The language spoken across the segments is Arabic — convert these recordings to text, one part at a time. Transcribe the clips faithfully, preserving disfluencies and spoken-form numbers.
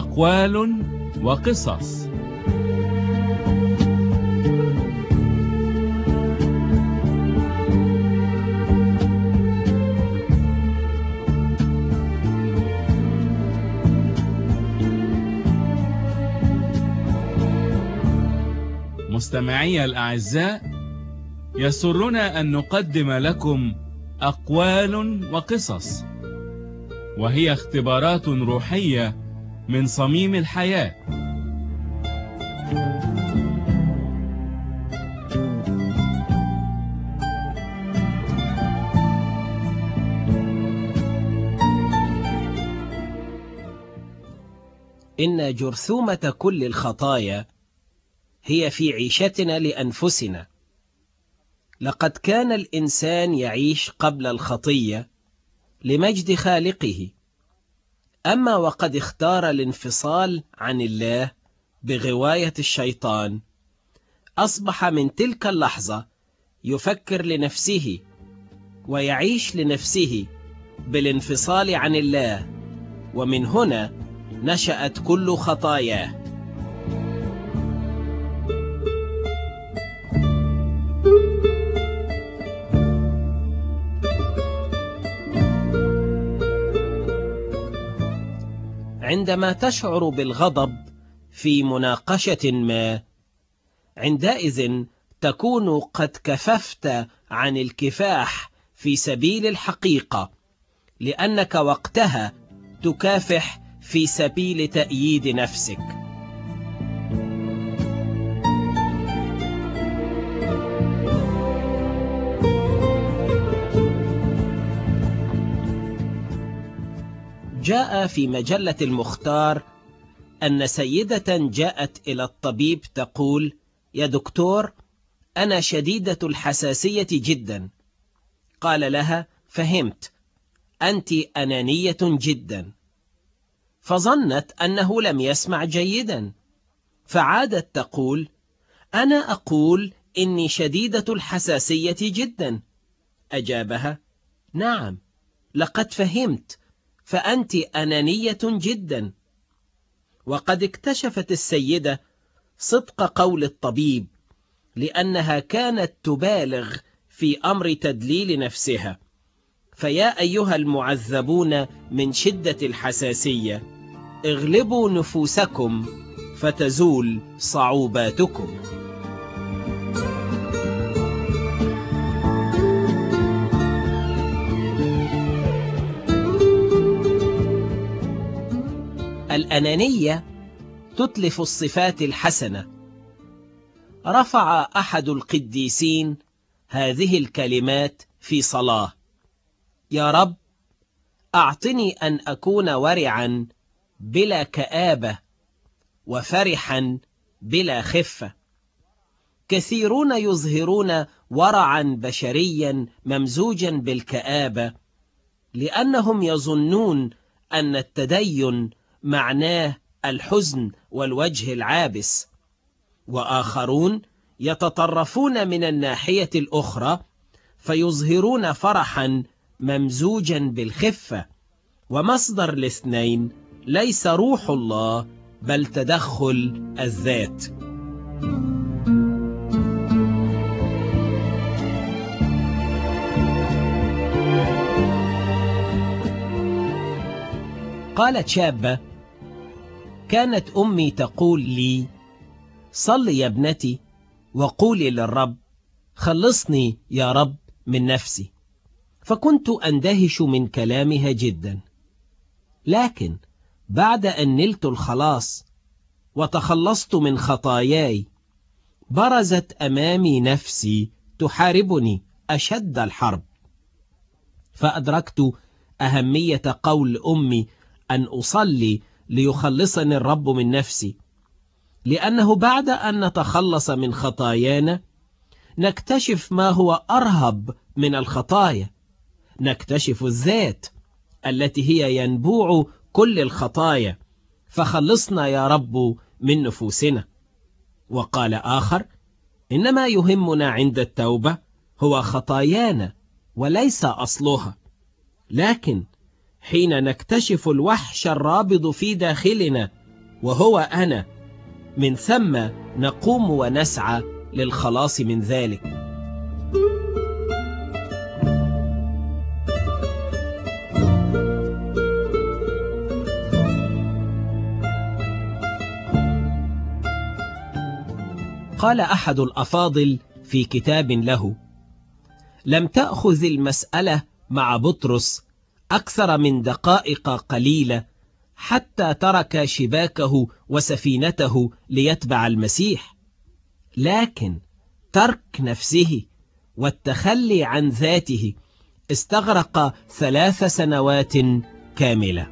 أقوال وقصص. مستمعي الأعزاء، يسرنا أن نقدم لكم أقوال وقصص، وهي اختبارات روحية من صميم الحياة. إن جرثومة كل الخطايا هي في عيشتنا لأنفسنا. لقد كان الإنسان يعيش قبل الخطية لمجد خالقه، أما وقد اختار الانفصال عن الله بغواية الشيطان، أصبح من تلك اللحظة يفكر لنفسه ويعيش لنفسه بالانفصال عن الله، ومن هنا نشأت كل خطاياه. عندما تشعر بالغضب في مناقشة ما، عندئذ تكون قد كففت عن الكفاح في سبيل الحقيقة، لأنك وقتها تكافح في سبيل تأييد نفسك. جاء في مجلة المختار أن سيدة جاءت إلى الطبيب تقول: يا دكتور، أنا شديدة الحساسية جدا. قال لها: فهمت، أنت أنانية جدا. فظنت أنه لم يسمع جيدا، فعادت تقول: أنا أقول إني شديدة الحساسية جدا. أجابها: نعم، لقد فهمت، فأنت أنانية جدا. وقد اكتشفت السيدة صدق قول الطبيب، لأنها كانت تبالغ في أمر تدليل نفسها. فيا أيها المعذبون من شدة الحساسية، اغلبوا نفوسكم فتزول صعوباتكم. الأنانية تتلف الصفات الحسنة. رفع أحد القديسين هذه الكلمات في صلاة: يا رب، أعطني أن أكون ورعا بلا كآبة، وفرحا بلا خفة. كثيرون يظهرون ورعا بشريا ممزوجا بالكآبة، لأنهم يظنون أن التدين معناه الحزن والوجه العابس، وآخرون يتطرفون من الناحية الأخرى فيظهرون فرحا ممزوجا بالخفة، ومصدر الاثنين ليس روح الله بل تدخل الذات. قالت شابة: كانت أمي تقول لي: صلي يا ابنتي وقولي للرب: خلصني يا رب من نفسي. فكنت أندهش من كلامها جدا، لكن بعد أن نلت الخلاص وتخلصت من خطاياي، برزت أمامي نفسي تحاربني أشد الحرب. فأدركت أهمية قول أمي أن أصلي ليخلصني الرب من نفسي، لأنه بعد أن نتخلص من خطايانا نكتشف ما هو أرهب من الخطايا، نكتشف الذات التي هي ينبوع كل الخطايا. فخلصنا يا رب من نفوسنا. وقال آخر: إنما يهمنا عند التوبة هو خطايانا وليس أصلها، لكن حين نكتشف الوحش الرابض في داخلنا وهو أنا، من ثم نقوم ونسعى للخلاص من ذلك. قال أحد الأفاضل في كتاب له: لم تأخذ المسألة مع بطرس أكثر من دقائق قليلة حتى ترك شباكه وسفينته ليتبع المسيح، لكن ترك نفسه والتخلي عن ذاته استغرق ثلاث سنوات كاملة.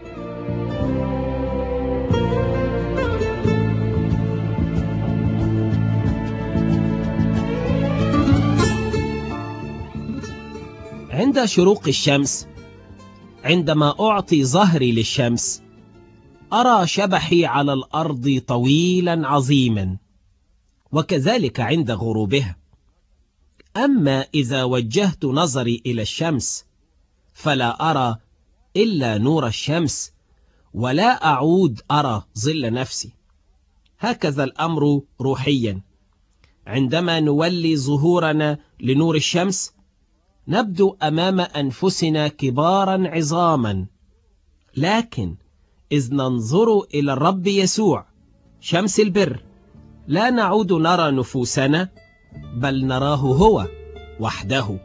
عند شروق الشمس، عندما أعطي ظهري للشمس، أرى شبحي على الأرض طويلا عظيما، وكذلك عند غروبها. أما إذا وجهت نظري إلى الشمس فلا أرى إلا نور الشمس، ولا أعود أرى ظل نفسي. هكذا الأمر روحيا. عندما نولي ظهورنا لنور الشمس نبدو أمام أنفسنا كبارا عظاما، لكن إذ ننظر إلى الرب يسوع شمس البر لا نعود نرى نفوسنا، بل نراه هو وحده.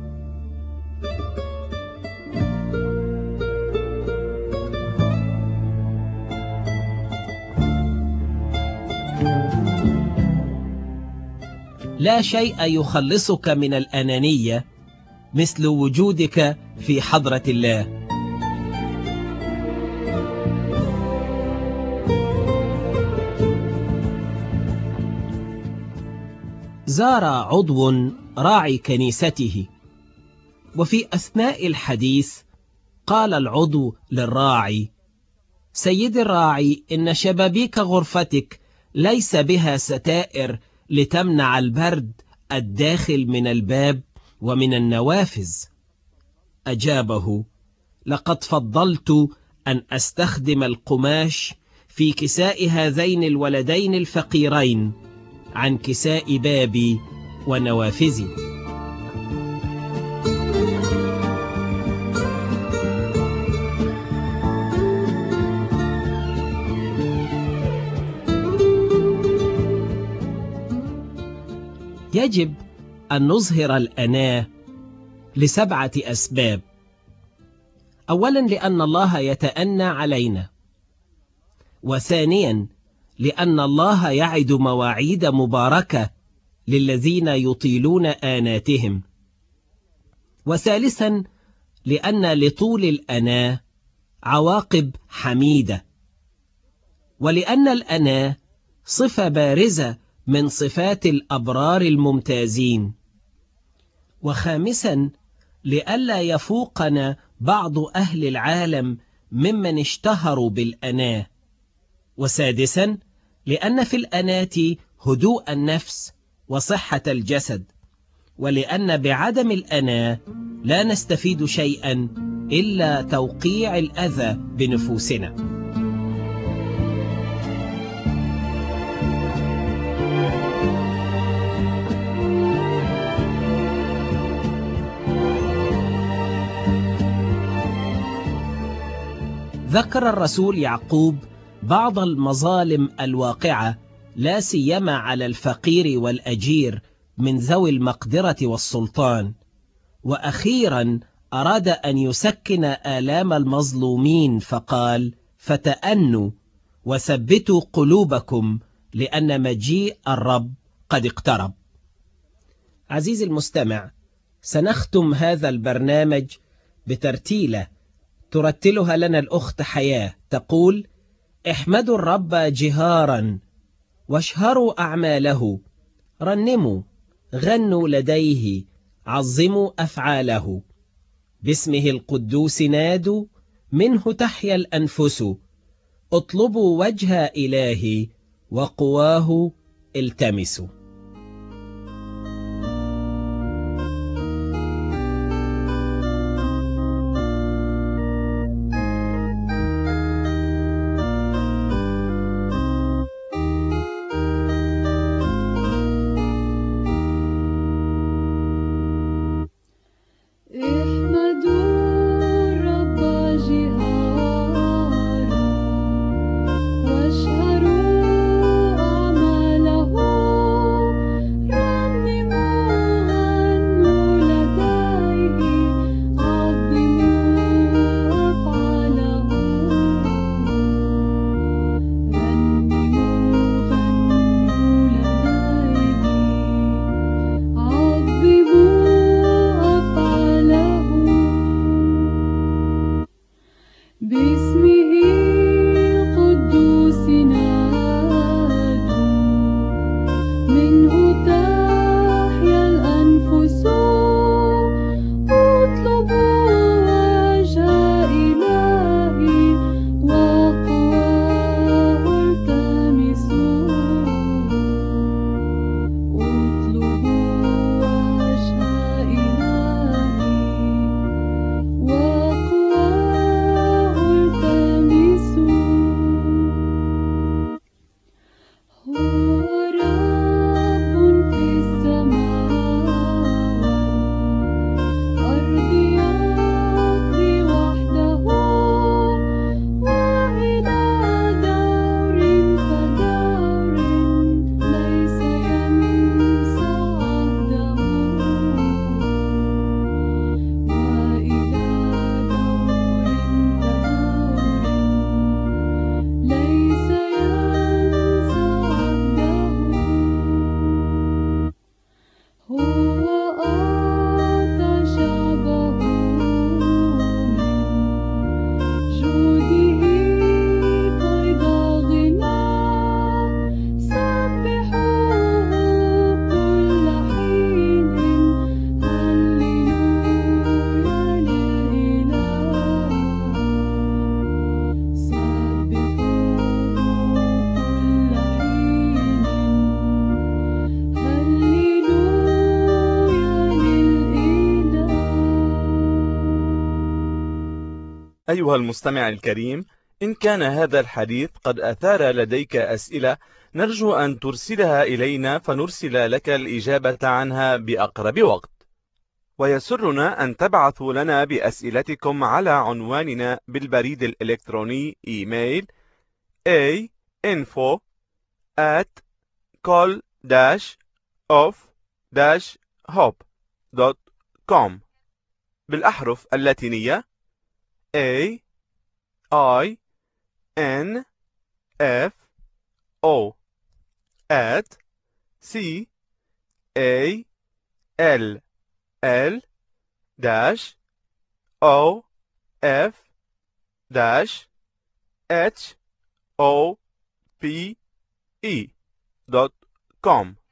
لا شيء يخلصك من الأنانية مثل وجودك في حضرة الله. زار عضو راعي كنيسته، وفي أثناء الحديث قال العضو للراعي: سيدي الراعي، إن شبابيك غرفتك ليس بها ستائر لتمنع البرد الداخل من الباب ومن النوافذ. أجابه: لقد فضلت أن أستخدم القماش في كساء هذين الولدين الفقيرين عن كساء بابي ونوافذي. يجب أن نظهر الأناة لسبعة أسباب. أولا، لأن الله يتأنى علينا. وثانيا، لأن الله يعد مواعيد مباركة للذين يطيلون آناتهم. وثالثا، لأن لطول الأناة عواقب حميدة، ولأن الأناة صفة بارزة من صفات الأبرار الممتازين. وخامسا، لئلا يفوقنا بعض أهل العالم ممن اشتهروا بالأناة. وسادسا، لأن في الأناة هدوء النفس وصحة الجسد، ولأن بعدم الأناة لا نستفيد شيئا إلا توقيع الأذى بنفوسنا. ذكر الرسول يعقوب بعض المظالم الواقعة لا سيما على الفقير والأجير من ذوي المقدرة والسلطان، وأخيرا أراد أن يسكن آلام المظلومين فقال: فتأنوا وثبتوا قلوبكم لأن مجيء الرب قد اقترب. عزيزي المستمع، سنختم هذا البرنامج بترتيلة ترتلها لنا الأخت حياة، تقول: احمدوا الرب جهارا واشهروا أعماله، رنموا غنوا لديه، عظموا أفعاله، باسمه القدوس نادوا، منه تحيا الأنفس، اطلبوا وجه إلهي وقواه التمسوا. أيها المستمع الكريم، إن كان هذا الحديث قد أثار لديك أسئلة نرجو أن ترسلها إلينا فنرسل لك الإجابة عنها بأقرب وقت. ويسرنا أن تبعثوا لنا بأسئلتكم على عنواننا بالبريد الإلكتروني إيميل a info at col dash of dash hope دوت كوم بالأحرف اللاتينية A I N F O at C A L L dash O F dash H O P E دوت كوم.